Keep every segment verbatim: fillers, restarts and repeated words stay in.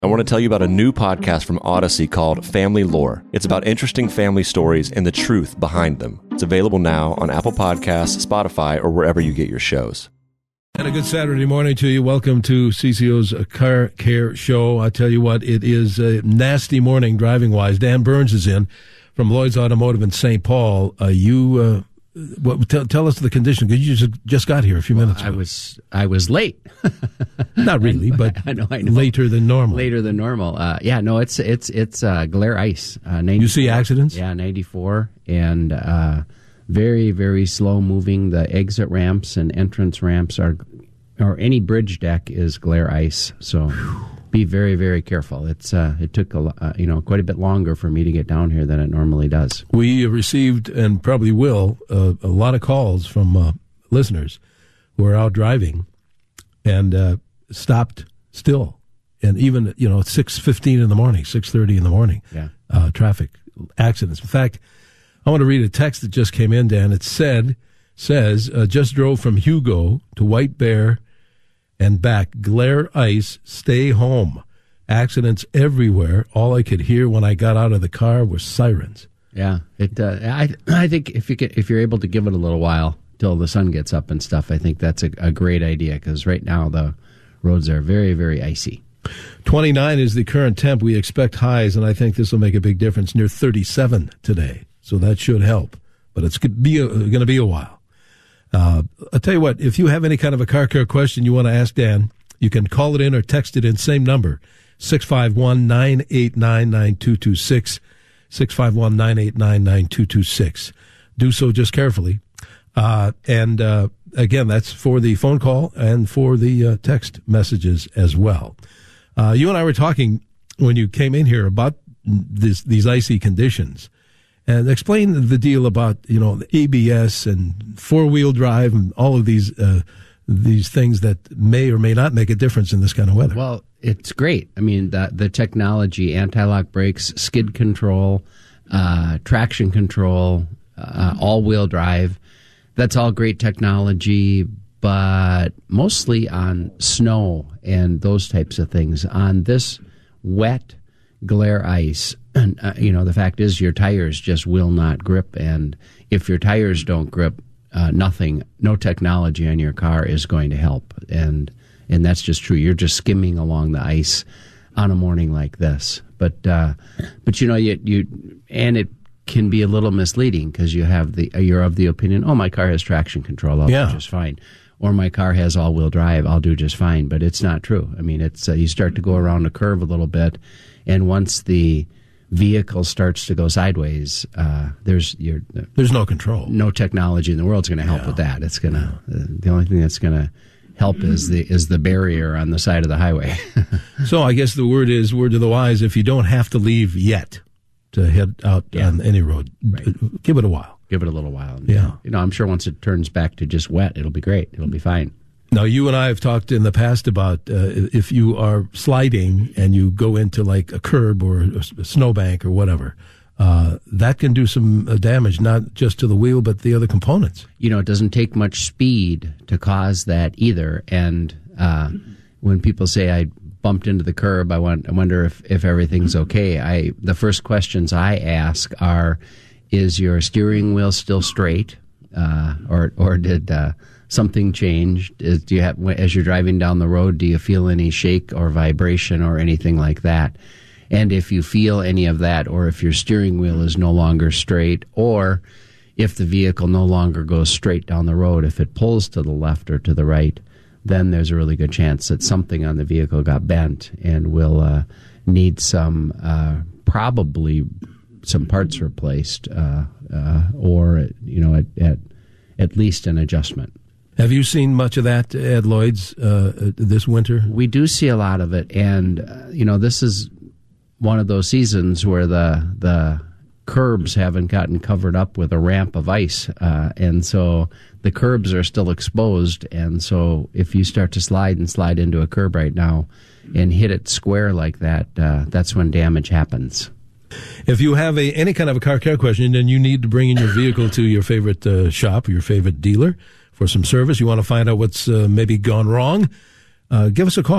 I want to tell you about a new podcast from Odyssey called Family Lore. It's about interesting family stories and the truth behind them. It's available now on Apple Podcasts, Spotify, or wherever you get your shows. And a good Saturday morning to you. Welcome to C C O's Car Care Show. I tell you what, it is a nasty morning driving-wise. Dan Burns is in from Lloyd's Automotive in Saint Paul. Uh, you... Uh, What, tell, tell us the condition, because you just, just got here a few well, minutes ago. I was I was late. Not really, but I know, I know. later than normal. Later than normal. Uh, yeah, no, it's it's it's uh, glare ice. Uh, you see accidents? Yeah, ninety-four, and uh, very, very slow moving. The exit ramps and entrance ramps are, or any bridge deck is glare ice. So Whew. Be very, very careful. It's uh, it took a uh, you know quite a bit longer for me to get down here than it normally does. We received and probably will uh, a lot of calls from uh, listeners who are out driving and uh, stopped still, and even you know six fifteen in the morning, six thirty in the morning. Yeah, uh, traffic accidents. In fact, I want to read a text that just came in, Dan. It said says uh, just drove from Hugo to White Bear and back. Glare ice, stay home. Accidents everywhere. All I could hear when I got out of the car were sirens. Yeah, it. Uh, I I think if you get, if you're able to give it a little while till the sun gets up and stuff, I think that's a, a great idea, because right now the roads are very, very icy. twenty-nine is the current temp. We expect highs, and I think this will make a big difference. Near thirty-seven today, so that should help. But it's going to be a while. Uh, I'll tell you what, if you have any kind of a car care question you want to ask Dan, you can call it in or text it in, same number, six five one, nine eight nine, nine two two six, six five one, nine eight nine, nine two two six. Do so just carefully. Uh, and uh, again, that's for the phone call and for the uh, text messages as well. Uh, you and I were talking when you came in here about this, these icy conditions. And explain the deal about, you know, the A B S and four-wheel drive and all of these uh, these things that may or may not make a difference in this kind of weather. Well, it's great. I mean, the, the technology, anti-lock brakes, skid control, uh, traction control, uh, all-wheel drive, that's all great technology, but mostly on snow and those types of things. On this wet glare ice, and uh, you know, the fact is your tires just will not grip, and if your tires don't grip, uh, nothing, no technology on your car is going to help, and and that's just true. You're just skimming along the ice on a morning like this, but uh, but you know, you you and it can be a little misleading, because you have the you're of the opinion, oh, my car has traction control, I'll yeah. do just fine. Or my car has all-wheel drive, I'll do just fine. But it's not true. I mean, it's uh, you start to go around a curve a little bit, and once the vehicle starts to go sideways, uh, there's you're, there's no control. No technology in the world is going to help yeah. with that. It's gonna uh, the only thing that's going to help is the is the barrier on the side of the highway. So I guess the word is word to the wise: if you don't have to leave yet to head out yeah. on any road, right. give it a while. Give it a little while. Yeah. You know, I'm sure once it turns back to just wet, it'll be great. It'll be fine. Now, you and I have talked in the past about uh, if you are sliding and you go into like a curb or a snowbank or whatever, uh, that can do some uh, damage, not just to the wheel, but the other components. You know, it doesn't take much speed to cause that either. And uh, when people say I bumped into the curb, I, want, I wonder if, if everything's okay. I the first questions I ask are, is your steering wheel still straight, uh, or or did uh, something change? Is, do you have, as you're driving down the road, do you feel any shake or vibration or anything like that? And if you feel any of that, or if your steering wheel is no longer straight, or if the vehicle no longer goes straight down the road, if it pulls to the left or to the right, then there's a really good chance that something on the vehicle got bent and will uh, need some uh, probably. some parts replaced, uh, uh, or you know, at, at at least an adjustment. Have you seen much of that at Lloyd's uh, this winter? We do see a lot of it, and uh, you know, this is one of those seasons where the the curbs haven't gotten covered up with a ramp of ice, uh, and so the curbs are still exposed. And so, if you start to slide and slide into a curb right now and hit it square like that, uh, that's when damage happens. If you have a any kind of a car care question, then you need to bring in your vehicle to your favorite uh, shop or your favorite dealer for some service. You want to find out what's uh, maybe gone wrong, uh, give us a call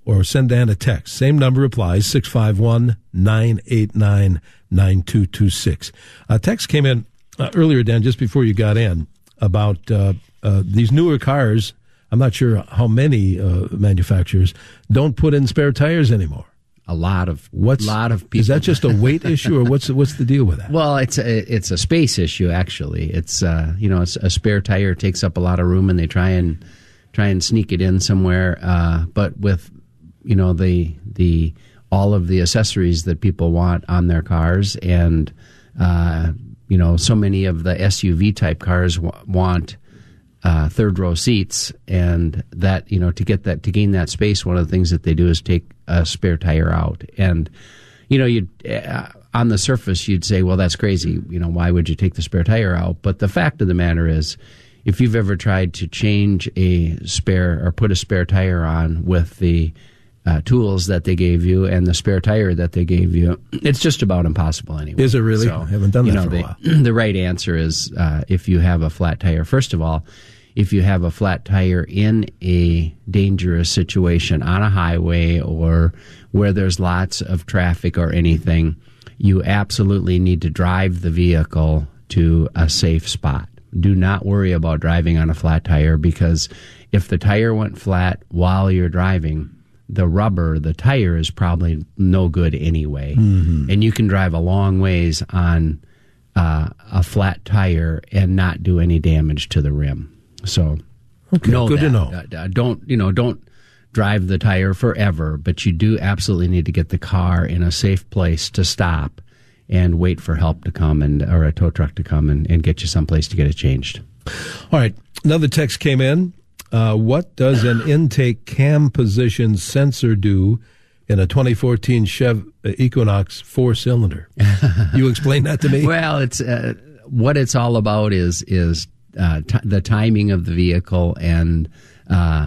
or send Dan a text. Same number applies, six five one, nine eight nine, nine two two six. A text came in uh, earlier, Dan, just before you got in, about uh, uh, these newer cars. I'm not sure how many uh, manufacturers don't put in spare tires anymore. A lot of what's lot of people. Is that just a weight issue, or what's what's the deal with that? Well, it's a, it's a space issue actually. It's uh, you know, it's a spare tire takes up a lot of room, and they try and try and sneak it in somewhere. Uh, but with you know the the all of the accessories that people want on their cars, and uh, you know, so many of the S U V type cars w- want. Uh, third row seats, and that, you know, to get that, to gain that space, one of the things that they do is take a spare tire out. And, you know, you'd, uh, on the surface, you'd say, well, that's crazy. You know, why would you take the spare tire out? But the fact of the matter is, if you've ever tried to change a spare or put a spare tire on with the uh, tools that they gave you and the spare tire that they gave you, it's just about impossible anyway. Is it really? So, I haven't done that you know, for a the, while. The right answer is uh, if you have a flat tire, first of all, if you have a flat tire in a dangerous situation on a highway or where there's lots of traffic or anything, you absolutely need to drive the vehicle to a safe spot. Do not worry about driving on a flat tire, because if the tire went flat while you're driving, the rubber, the tire is probably no good anyway. Mm-hmm. And you can drive a long ways on uh, a flat tire and not do any damage to the rim. So, okay, know good that. to know. Uh, don't you know? Don't drive the tire forever, but you do absolutely need to get the car in a safe place to stop and wait for help to come and or a tow truck to come and, and get you someplace to get it changed. All right, another text came in. Uh, what does an intake cam position sensor do in a twenty fourteen Chev Equinox four cylinder? You explain that to me. Well, it's uh, what it's all about is is. Uh, t- the timing of the vehicle, and uh,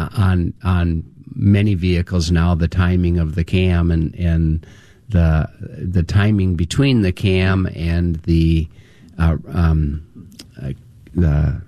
on on many vehicles now, the timing of the cam and, and the the timing between the cam and the uh, um, uh, the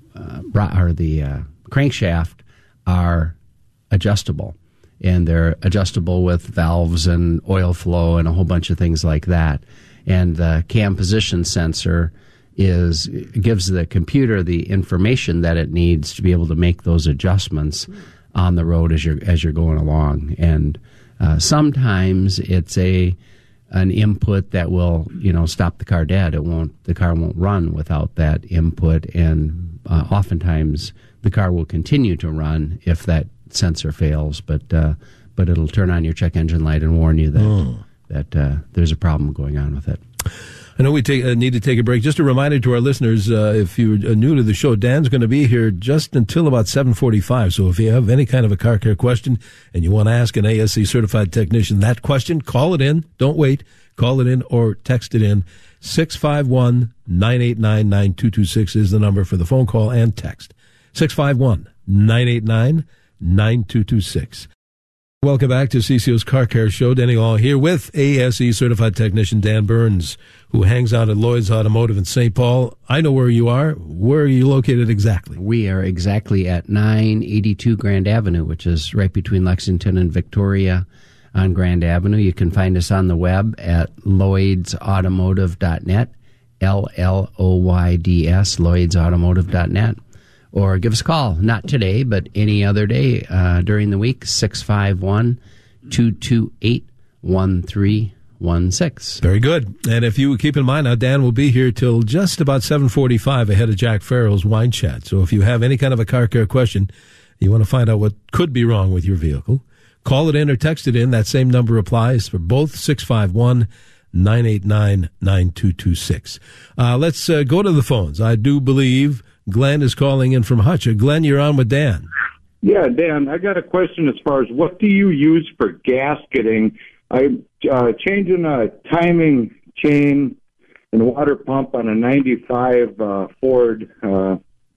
uh, or the uh, crankshaft are adjustable, and they're adjustable with valves and oil flow and a whole bunch of things like that. And the cam position sensor is gives the computer the information that it needs to be able to make those adjustments on the road as you're as you're going along. And uh, sometimes it's a an input that will, you know, stop the car dead. It won't the car won't run without that input, and uh, oftentimes the car will continue to run if that sensor fails. But uh, but it'll turn on your check engine light and warn you that oh. that uh, there's a problem going on with it. I know we take, uh, need to take a break. Just a reminder to our listeners, uh, if you're new to the show, Dan's going to be here just until about seven forty-five. So if you have any kind of a car care question and you want to ask an A S C certified technician that question, call it in. Don't wait. Call it in or text it in. six five one, nine eight nine, nine two two six is the number for the phone call and text. six five one, nine eight nine, nine two two six. Welcome back to C C O's Car Care Show. Danny Hall here with A S E certified technician Dan Burns, who hangs out at Lloyd's Automotive in Saint Paul. I know where you are. Where are you located exactly? We are exactly at nine eighty-two Grand Avenue, which is right between Lexington and Victoria on Grand Avenue. You can find us on the web at lloyds automotive dot net, L L O Y D S, lloyds automotive dot net. Or give us a call, not today, but any other day uh, during the week, six five one, two two eight, one three one six. Very good. And if you keep in mind, now Dan will be here till just about seven forty-five ahead of Jack Farrell's Wine Chat. So if you have any kind of a car care question, you want to find out what could be wrong with your vehicle, call it in or text it in. That same number applies for both, six five one, nine eight nine, nine two two six. Uh, let's uh, go to the phones. I do believe Glenn is calling in from Hutch. Glenn, you're on with Dan. Yeah, Dan, I got a question as far as what do you use for gasketing? I'm uh, changing a timing chain and water pump on a ninety-five uh, Ford uh,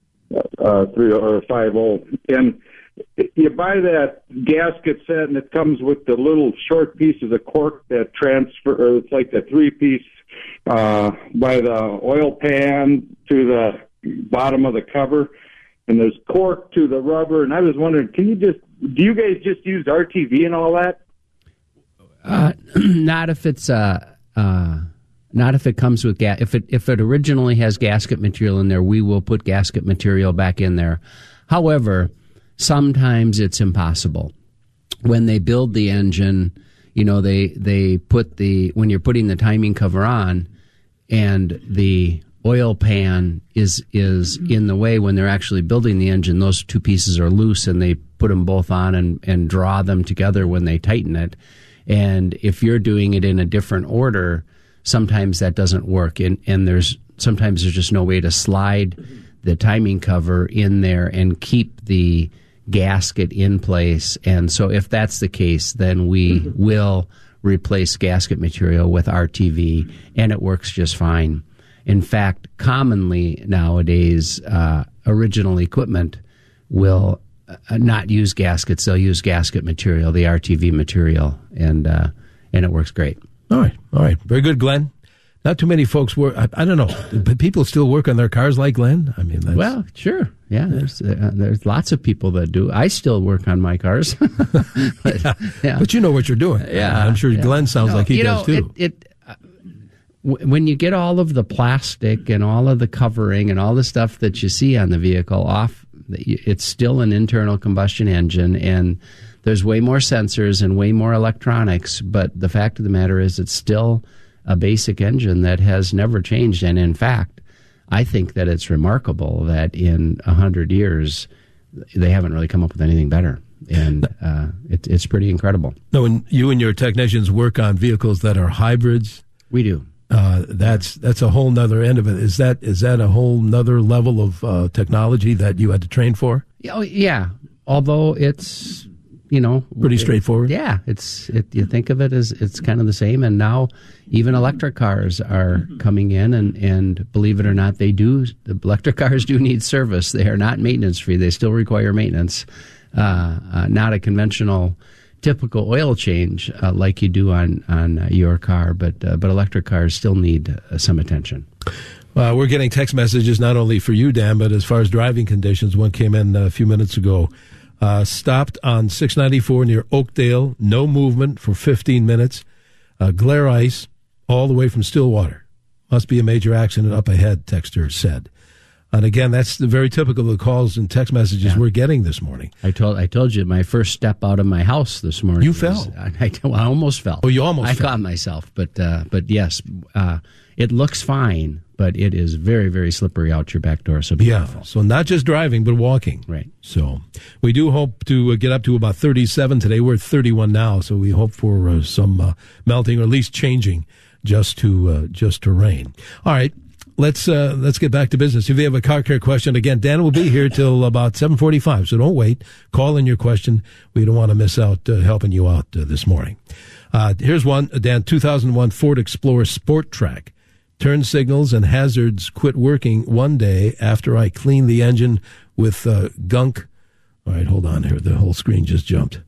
uh, three or five oh, and you buy that gasket set, and it comes with the little short pieces of cork that transfer. Or it's like the three-piece uh, by the oil pan to the bottom of the cover, and there's cork to the rubber. And I was wondering, can you just do you guys just use R T V and all that? Uh, not if it's uh, uh, not if it comes with gas. If it if it originally has gasket material in there, we will put gasket material back in there. However, sometimes it's impossible. When they build the engine, you know, they they put the when you're putting the timing cover on, and the oil pan is is in the way when they're actually building the engine. Those two pieces are loose, and they put them both on and, and draw them together when they tighten it. And if you're doing it in a different order, sometimes that doesn't work. And, and there's sometimes there's just no way to slide the timing cover in there and keep the gasket in place. And so if that's the case, then we mm-hmm. will replace gasket material with R T V, and it works just fine. In fact, commonly nowadays, uh, original equipment will uh, not use gaskets. They'll use gasket material, the R T V material, and uh, and it works great. All right, all right. Very good, Glenn. Not too many folks work. I, I don't know. But people still work on their cars like Glenn? I mean, that's... Well, sure. Yeah, there's uh, there's lots of people that do. I still work on my cars. but, yeah. Yeah. But you know what you're doing. Yeah. I'm sure yeah. Glenn sounds no, like he you does know, too. It, it, uh, w- when you get all of the plastic and all of the covering and all the stuff that you see on the vehicle off, it's still an internal combustion engine, and there's way more sensors and way more electronics. But the fact of the matter is, it's still a basic engine that has never changed. And in fact, I think that it's remarkable that in a hundred years, they haven't really come up with anything better. And uh, it, it's pretty incredible. No, when you and your technicians work on vehicles that are hybrids, we do. Uh, that's that's a whole nother end of it. Is that is that a whole nother level of uh, technology that you had to train for? Oh, yeah. Although it's, you know, pretty straightforward. It, yeah, it's it, you think of it as it's kind of the same. And now even electric cars are coming in, and, and believe it or not, they do. The electric cars do need service. They are not maintenance free. They still require maintenance. Uh, uh, not a conventional, typical oil change uh, like you do on on uh, your car, but uh, but electric cars still need uh, some attention. Uh, we're getting text messages not only for you, Dan, but as far as driving conditions. One came in a few minutes ago. Uh, stopped on six ninety-four near Oakdale. No movement for fifteen minutes. Uh, glare ice all the way from Stillwater. Must be a major accident up ahead, texter said. And again, that's the very typical of the calls and text messages yeah. we're getting this morning. I told I told you my first step out of my house this morning. You was, fell. I, I, well, I almost fell. Oh, you almost I fell. caught myself, but uh, but yes, uh, it looks fine, but it is very, very slippery out your back door. So be yeah, careful. So not just driving, but walking. Right. So we do hope to uh, get up to about thirty-seven today. We're at thirty-one now, so we hope for uh, some uh, melting or at least changing just to uh, just to rain. All right. Let's uh, let's get back to business. If you have a car care question, again, Dan will be here till about seven forty-five, so don't wait. Call in your question. We don't want to miss out uh, helping you out uh, this morning. Uh, here's one, Dan, two thousand one Ford Explorer Sport Track. Turn signals and hazards quit working one day after I cleaned the engine with uh, gunk. All right, hold on here. The whole screen just jumped.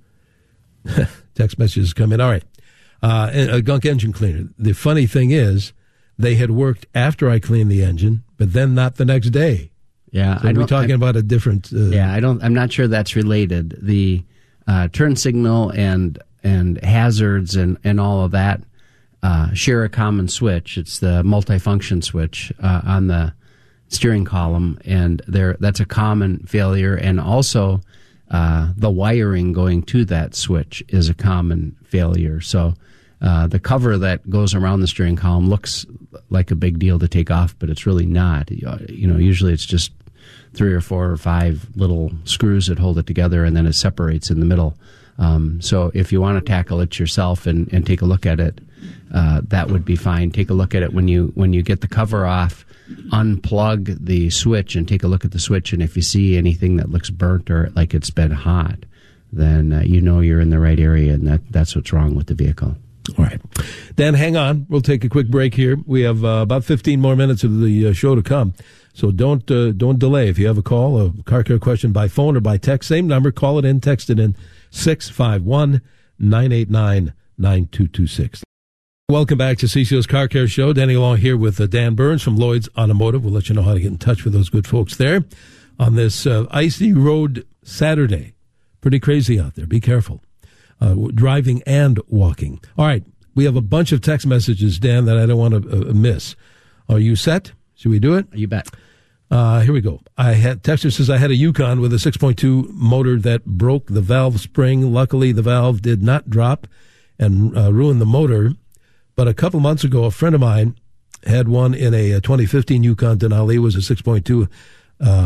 Text messages come in. All right. Uh, a gunk engine cleaner. The funny thing is, they had worked after I cleaned the engine, but then not the next day. Yeah, so I we're talking I, about a different. Uh, yeah, I don't. I'm not sure that's related. The uh, turn signal and and hazards and, and all of that uh, share a common switch. It's the multifunction switch uh, on the steering column, and there that's a common failure. And also, uh, the wiring going to that switch is a common failure. So. Uh, the cover that goes around the steering column looks like a big deal to take off, but it's really not. You know, usually it's just three or four or five little screws that hold it together, and then it separates in the middle. Um, so if you want to tackle it yourself and, and take a look at it, uh, that would be fine. Take a look at it when you when you get the cover off. Unplug the switch and take a look at the switch, and if you see anything that looks burnt or like it's been hot, then uh, you know you're in the right area, and that, that's what's wrong with the vehicle. All right. Dan, hang on. We'll take a quick break here. We have uh, about fifteen more minutes of the uh, show to come. So don't uh, don't delay. If you have a call, a car care question by phone or by text, same number, call it in, text it in, six five one, nine eight nine, nine two two six. Welcome back to C C O's Car Care Show. Danny along here with uh, Dan Burns from Lloyd's Automotive. We'll let you know how to get in touch with those good folks there on this uh, icy road Saturday. Pretty crazy out there. Be careful. Uh, driving and walking. All right. We have a bunch of text messages, Dan, that I don't want to uh, miss. Are you set? Should we do it? You bet. Uh, here we go. I had Texter says I had a Yukon with a six point two motor that broke the valve spring. Luckily, the valve did not drop and uh, ruin the motor. But a couple months ago, a friend of mine had one in a, a twenty fifteen Yukon Denali. It was a six point two, uh,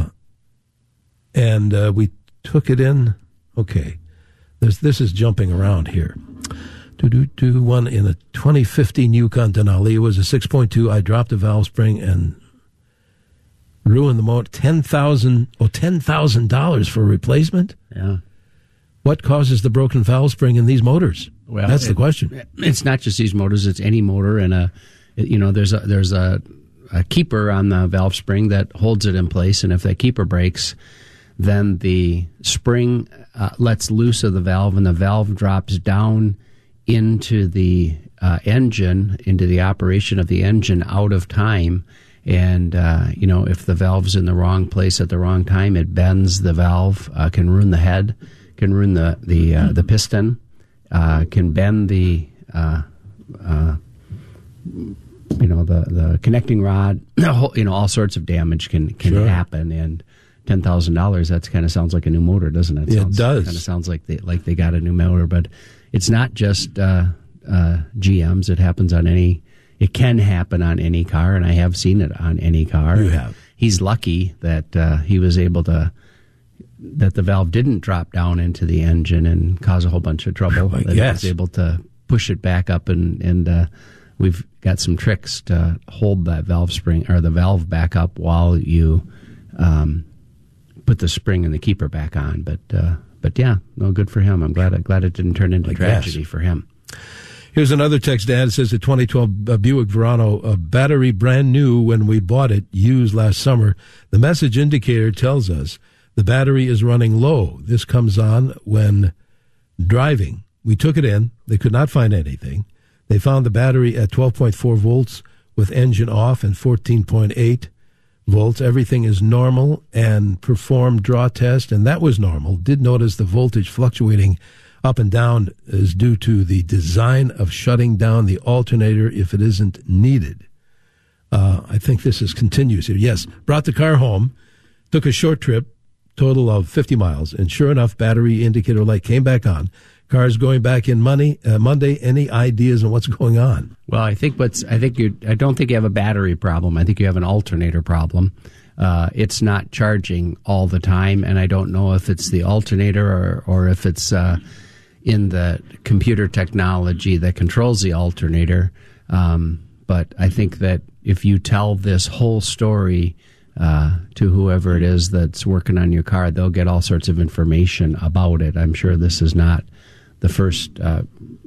and uh, we took it in. Okay, this this is jumping around here. Do do do one in a twenty fifteen Yukon Denali. It was a six point two. I dropped the valve spring and ruined the motor. Ten thousand oh ten thousand dollars for a replacement. Yeah. What causes the broken valve spring in these motors? Well, that's it, the question. It's not just these motors; it's any motor, and a you know there's a there's a, a keeper on the valve spring that holds it in place, and if that keeper breaks, then the spring uh, lets loose of the valve, and the valve drops down into the uh, engine, into the operation of the engine out of time. And, uh, you know, if the valve's in the wrong place at the wrong time, it bends the valve, uh, can ruin the head, can ruin the, the, uh, the piston, uh, can bend the, uh, uh, you know, the, the connecting rod, you know, all sorts of damage can, can Sure. happen. And ten thousand dollars, that kind of sounds like a new motor, doesn't it? It Sounds, does. Kind of sounds like they, like they got a new motor, but it's not just, uh, uh, G Ms. It happens on any, It can happen on any car, and I have seen it on any car. You have. He's lucky that uh, he was able to, that the valve didn't drop down into the engine and cause a whole bunch of trouble. I that guess. he was able to push it back up, and, and uh, we've got some tricks to hold that valve spring, or the valve back up while you um, put the spring and the keeper back on. But uh, but yeah, no, good for him. I'm glad, glad it didn't turn into I tragedy guess. for him. Here's another text, Dad. It says the twenty twelve Buick Verano, a battery brand new when we bought it, used last summer. The message indicator tells us the battery is running low. This comes on when driving. We took it in. They could not find anything. They found the battery at twelve point four volts with engine off and fourteen point eight volts. Everything is normal, and performed draw test, and that was normal. Did notice the voltage fluctuating up and down is due to the design of shutting down the alternator if it isn't needed. Uh, I think this is continues here. Yes, brought the car home, took a short trip, total of fifty miles, and sure enough, battery indicator light came back on. Car's going back in money, uh, Monday. Any ideas on what's going on? Well, I think what's I think you I don't think you have a battery problem. I think you have an alternator problem. Uh, it's not charging all the time, and I don't know if it's the alternator or or if it's uh, in the computer technology that controls the alternator. Um, but I think that if you tell this whole story uh, to whoever it is that's working on your car, they'll get all sorts of information about it. I'm sure this is not the first uh,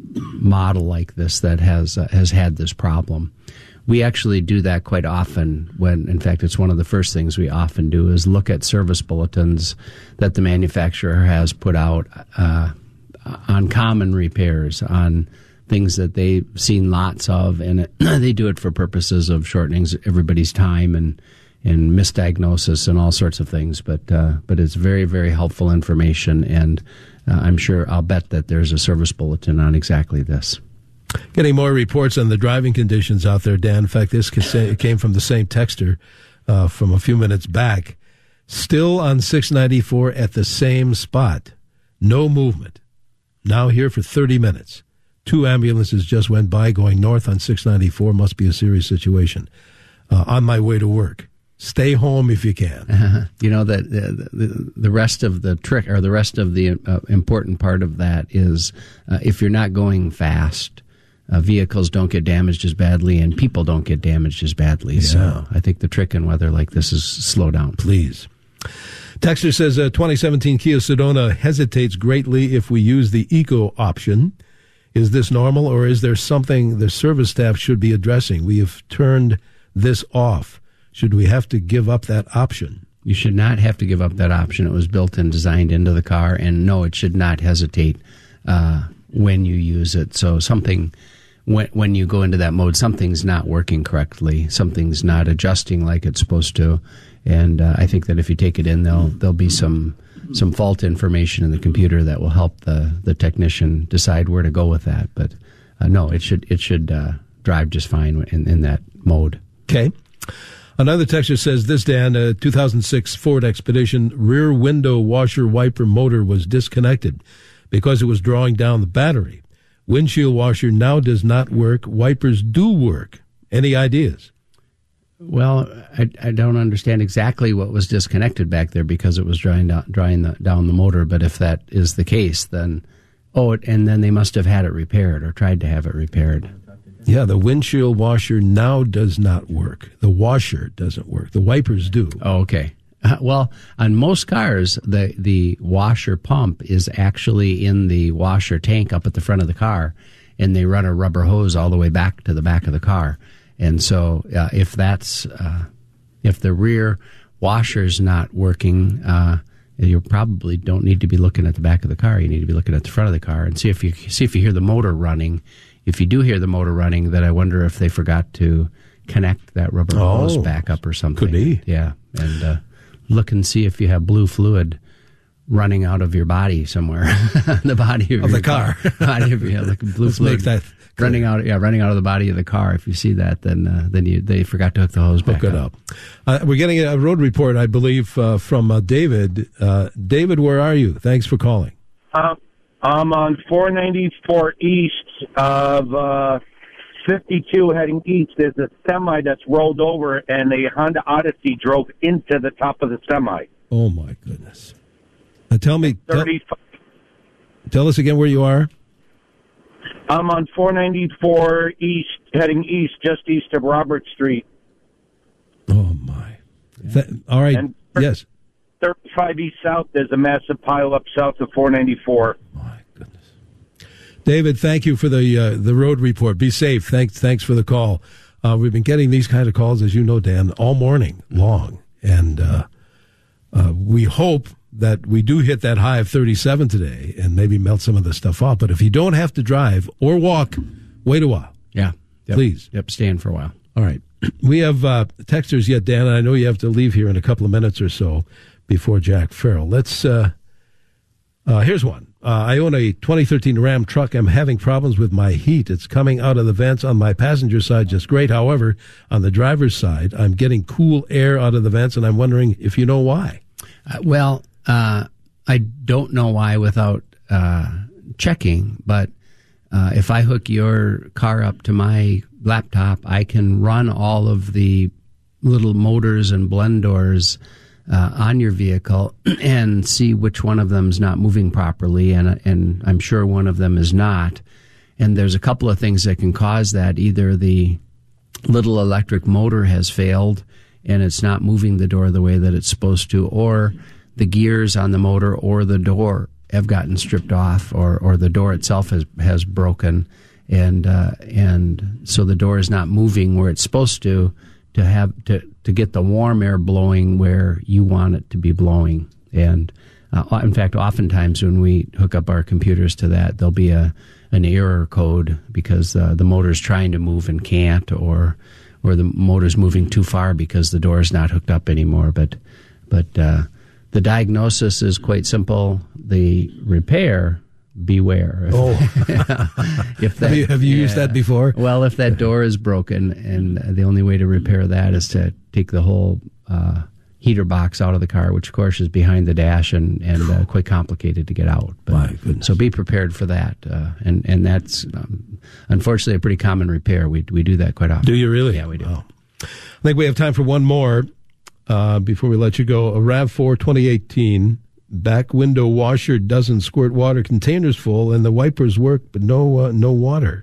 model like this that has uh, has had this problem. We actually do that quite often when, in fact, it's one of the first things we often do is look at service bulletins that the manufacturer has put out uh, on common repairs, on things that they've seen lots of, and it, they do it for purposes of shortening everybody's time and and misdiagnosis and all sorts of things. But uh, but it's very, very helpful information, and uh, I'm sure I'll bet that there's a service bulletin on exactly this. Getting more reports on the driving conditions out there, Dan. In fact, this came from the same texter uh, from a few minutes back. Still on six ninety-four at the same spot. No movement. Now here for thirty minutes. Two ambulances just went by going north on six ninety-four. Must be a serious situation. Uh, on my way to work. Stay home if you can. Uh-huh. You know, that the, the, the rest of the trick, or the rest of the uh, important part of that is uh, if you're not going fast, uh, vehicles don't get damaged as badly and people don't get damaged as badly. Yeah. So I think the trick in weather like this is slow down. Please. Texter says uh, twenty seventeen Kia Sedona hesitates greatly if we use the eco option. Is this normal, or is there something the service staff should be addressing? We have turned this off. Should we have to give up that option? You should not have to give up that option. It was built and designed into the car, and no, it should not hesitate uh, when you use it. So something, when, when you go into that mode, something's not working correctly. Something's not adjusting like it's supposed to. And uh, I think that if you take it in, there'll there'll be some some fault information in the computer that will help the, the technician decide where to go with that. But uh, no, it should it should uh, drive just fine in, in that mode. Okay. Another texter says this, Dan, a two thousand six Ford Expedition rear window washer wiper motor was disconnected because it was drawing down the battery. Windshield washer now does not work. Wipers do work. Any ideas? Well, I, I don't understand exactly what was disconnected back there because it was drying down, drying the, down the motor. But if that is the case, then, oh, and then they must have had it repaired or tried to have it repaired. Yeah, the windshield washer now does not work. The washer doesn't work. The wipers do. Oh, okay. Uh, well, on most cars, the, the washer pump is actually in the washer tank up at the front of the car, and they run a rubber hose all the way back to the back of the car. And so uh, if that's uh, if the rear washer's not working, uh, you probably don't need to be looking at the back of the car. You need to be looking at the front of the car and see if you see if you hear the motor running. If you do hear the motor running, then I wonder if they forgot to connect that rubber oh, hose back up or something. Could be. Yeah, and uh, look and see if you have blue fluid running out of your body somewhere. the body of, of your the car. car. body of, yeah, like blue Let's fluid. make that running out, yeah, running out of the body of the car. If you see that, then uh, then you they forgot to hook the hose back Hook it up. up. Uh, we're getting a road report, I believe, uh, from uh, David. Uh, David, where are you? Thanks for calling. Um, I'm on four ninety-four east of uh, fifty-two heading east. There's a semi that's rolled over, and the Honda Odyssey drove into the top of the semi. Oh my goodness! Uh, tell me, tell, thirty-five tell us again where you are. I'm on four ninety-four east, heading east, just east of Robert Street. Oh, my. Th- all right. And yes. thirty-five east south, there's a massive pile up south of four ninety-four. My goodness. David, thank you for the uh, the road report. Be safe. Thanks, thanks for the call. Uh, we've been getting these kind of calls, as you know, Dan, all morning long. And uh, uh, we hope that we do hit that high of thirty-seven today and maybe melt some of the stuff off. But if you don't have to drive or walk, wait a while. Yeah. Yep. Please. Yep, stand for a while. All right. We have uh, texters yet, Dan, and I know you have to leave here in a couple of minutes or so before Jack Farrell. Let's, uh, uh, here's one. Uh, I own a twenty thirteen Ram truck. I'm having problems with my heat. It's coming out of the vents on my passenger side just great. However, on the driver's side, I'm getting cool air out of the vents, and I'm wondering if you know why. Uh, well, uh, I don't know why without uh, checking, but uh, if I hook your car up to my laptop, I can run all of the little motors and blend doors uh, on your vehicle and see which one of them is not moving properly, and and I'm sure one of them is not. And there's a couple of things that can cause that. Either the little electric motor has failed and it's not moving the door the way that it's supposed to, or the gears on the motor or the door have gotten stripped off, or, or the door itself has has broken, and uh, and so the door is not moving where it's supposed to to have to, to get the warm air blowing where you want it to be blowing. And uh, in fact, oftentimes when we hook up our computers to that, there'll be a an error code because uh, the motor's trying to move and can't, or or the motor's moving too far because the door is not hooked up anymore. But but uh, the diagnosis is quite simple. The repair, beware. If, oh, if that, have you, have you yeah. used that before? Well, if that door is broken, and the only way to repair that is to take the whole uh, heater box out of the car, which of course is behind the dash and and uh, quite complicated to get out. But, My goodness. So be prepared for that, uh, and and that's um, unfortunately a pretty common repair. We we do that quite often. Do you really? Yeah, we do. Wow. I think we have time for one more uh, before we let you go. A RAV four twenty eighteen back window washer doesn't squirt water. Container's full, and the wipers work, but no uh, no water.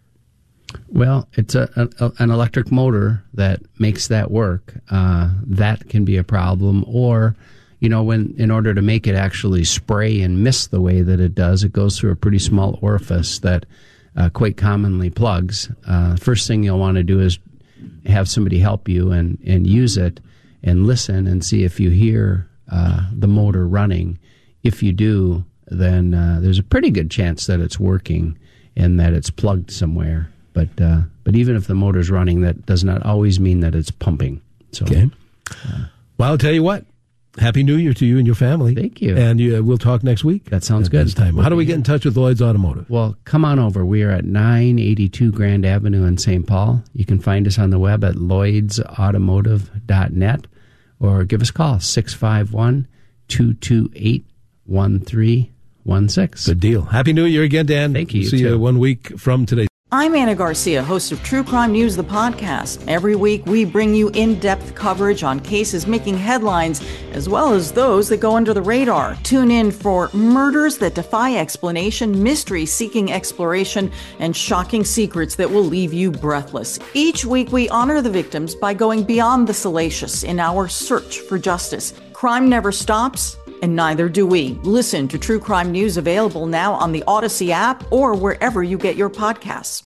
Well, it's a, a an electric motor that makes that work. Uh, that can be a problem. Or, you know, when in order to make it actually spray and mist the way that it does, it goes through a pretty small orifice that uh, quite commonly plugs. Uh, first thing you'll want to do is have somebody help you and, and use it and listen and see if you hear uh, the motor running. If you do, then uh, there's a pretty good chance that it's working and that it's plugged somewhere. But uh, but even if the motor's running, that does not always mean that it's pumping. So, okay. Uh, well, I'll tell you what. Happy New Year to you and your family. Thank you. And uh, we'll talk next week. That sounds at good. This time. How do we get in touch with Lloyd's Automotive? Well, come on over. We are at nine eighty-two Grand Avenue in Saint Paul. You can find us on the web at lloyds automotive dot net or give us a call, six five one, two two eight, one three one six. Good deal. Happy New Year again, Dan. Thank you. We'll see you you one week from today. I'm Anna Garcia, host of True Crime News, the podcast. Every week, we bring you in-depth coverage on cases making headlines, as well as those that go under the radar. Tune in for murders that defy explanation, mystery seeking exploration, and shocking secrets that will leave you breathless. Each week, we honor the victims by going beyond the salacious in our search for justice. Crime never stops, and neither do we. Listen to True Crime News, available now on the Odyssey app or wherever you get your podcasts.